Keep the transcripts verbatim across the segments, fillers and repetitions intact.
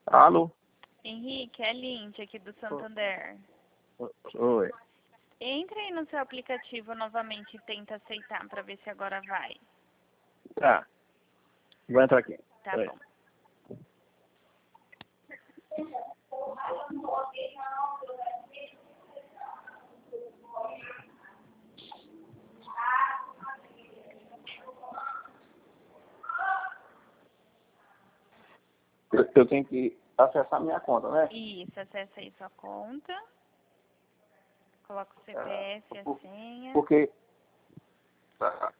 Alô? Henrique, é a Lindy aqui do Santander. Oi. Entre aí no seu aplicativo novamente e tenta aceitar para ver se agora vai. Tá. Vou entrar aqui. Tá Oi. bom. Eu, eu tenho que acessar minha conta, né? Isso, acessa aí sua conta. Coloca o C P F e a Por- senha. Porque... Tá.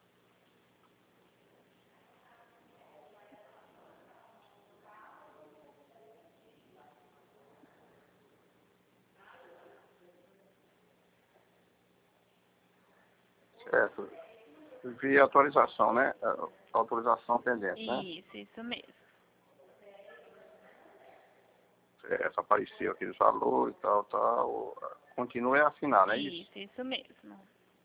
Certo. Vi autorização, né? Autorização pendente, né? Isso, isso mesmo. Certo, apareceu aqueles valores e tal, tal. Continue a assinar, não é isso? Isso, isso mesmo.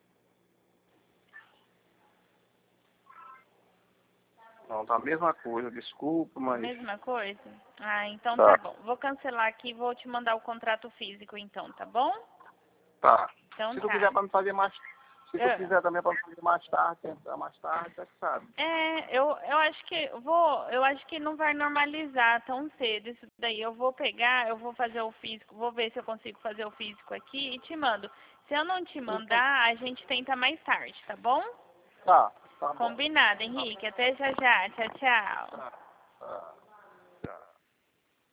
Não, tá a mesma coisa, desculpa, mas... Mesma coisa? Ah, então Tá, tá bom. Vou cancelar aqui e vou te mandar o contrato físico então, tá bom? tá. Então Se tu tá. quiser pra me fazer mais... Se tu Ah. quiser também pra me fazer mais tarde, tentar mais tarde, você que sabe. É, eu, eu acho que eu vou, eu acho que não vai normalizar tão cedo isso daí. Eu vou pegar, eu vou fazer o físico, vou ver se eu consigo fazer o físico aqui e te mando. Se eu não te mandar, a gente tenta mais tarde, tá bom? Tá, tá bom. Combinado, Henrique. Até já já. Tchau, tchau. Tá, tá.